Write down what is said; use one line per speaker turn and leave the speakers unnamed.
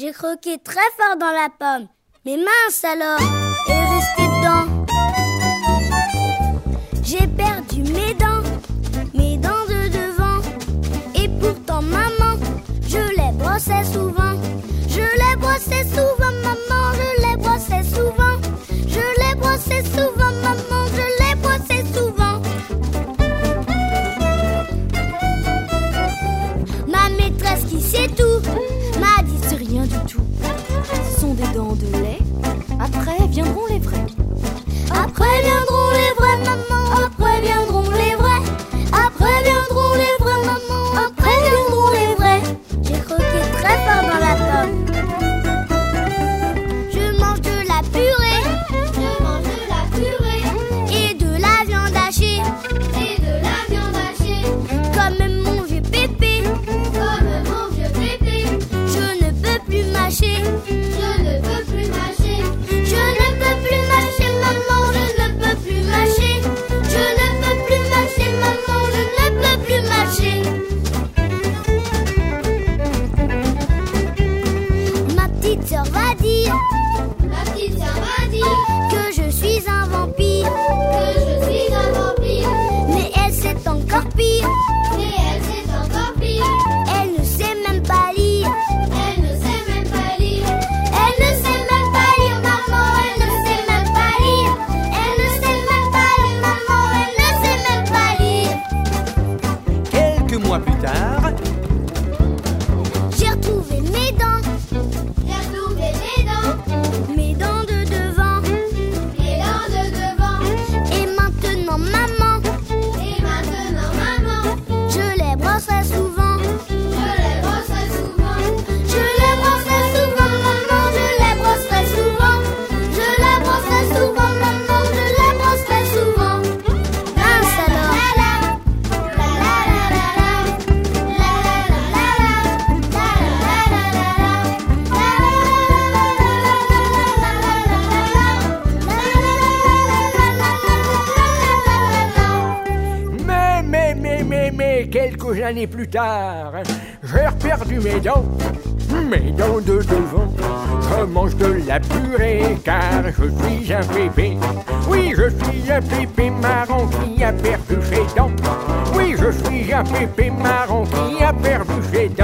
J'ai croqué très fort dans la pomme. Mais mince alors, elle est restée dedans. J'ai perdu mes dents de devant. Et pourtant maman, je les brossais souvent. Je les brossais souvent maman, je les brossais souvent. Je les brossais souvent maman, je les brossais souvent. Ma maîtresse qui sait tout m'a dit c'est rien du tout. Ce sont des dents de lait. Après viendront les vrais. Après viendront les vrais maman. Après viendront les vrais. Après viendront les vrais maman. Après viendront les vrais. J'ai croqué très fort dans la pomme. Je mange de la purée. Je mange de la purée. Et de la viande hachée. Et de la viande hachée. Comme mon vieux pépé. Comme mon vieux pépé. Je ne peux plus mâcher. Je ne peux plus mâcher. Je ne peux plus mâcher maman. Je ne peux plus mâcher. Je ne peux plus mâcher maman. Je ne peux plus mâcher. Ma petite sœur va dire. Ma petite sœur va dire que je suis un vampire. Que je suis un vampire. Mais elle c'est encore pire. Mais elle c'est encore pire. Elle ne sait même pas lire. Elle ne sait même pas lire. Elle ne sait même pas lire maman. Elle ne sait même pas lire. Elle ne sait même pas lire maman. Elle ne sait même pas lire.
Quelques mois plus tard,
J'ai retrouvé mes dents. J'ai retrouvé mes dents de devant. Mes dents de devant. Et maintenant maman. Et maintenant maman. Je les brosserai souvent. Je les brosserai souvent. Je les brosserai souvent maman. Je les brosserai souvent. Je les brosserai souvent maman. Je les brosserai souvent. Mince alors. La la la la la. La la la la la. La la la la la.
mais, quelques années plus tard, j'ai reperdu mes dents de devant. Je mange de la purée car je suis un pépé. Oui, je suis un pépé marron qui a perdu ses dents. Oui, je suis un pépé marron qui a perdu ses dents.